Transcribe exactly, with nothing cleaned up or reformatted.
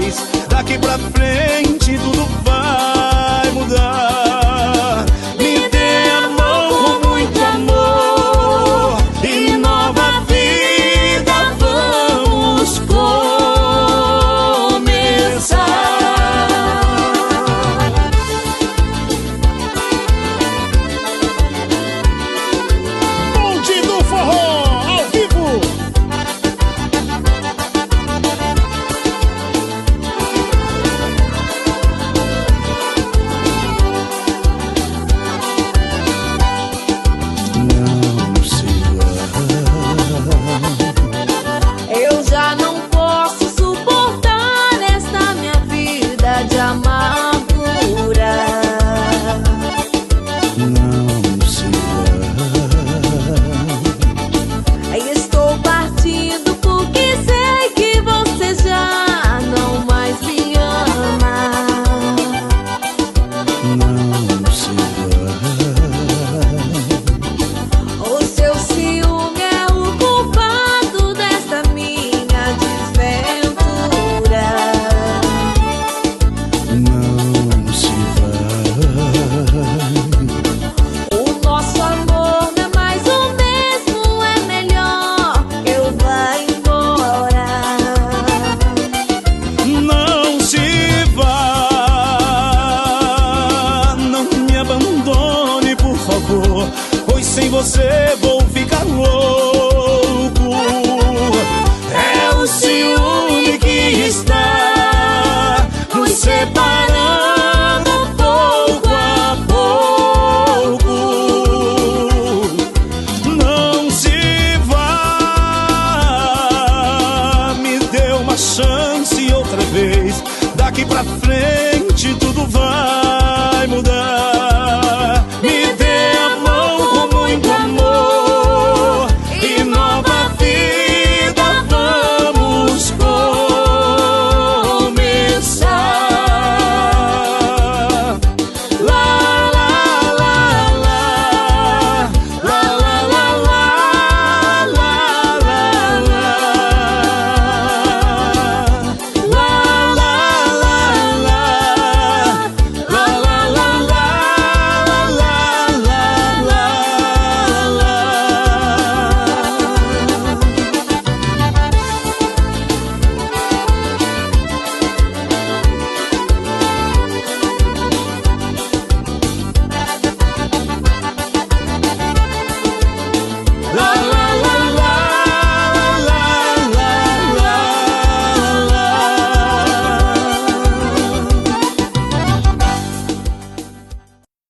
vez. Daqui pra frente tudo vai mudar. Me dê a mão com muito amor e nova vida vamos começar. Bonde do Forró, ao vivo. Eu já não posso suportar esta minha vida de amargura. Não se vá. Estou partindo porque sei que você já não mais me ama. Não se vá. O seu ciúme é o culpado desta minha desventura. Não se vá. O nosso amor não é mais o mesmo, é melhor eu vá embora. Não se vá. Não me abandone, por favor, pois sem você vou ficar louco. É o ciúme que está nos separando pouco a pouco. Não se vá. Me dê uma chance outra vez. Daqui pra frente tudo vai mudar.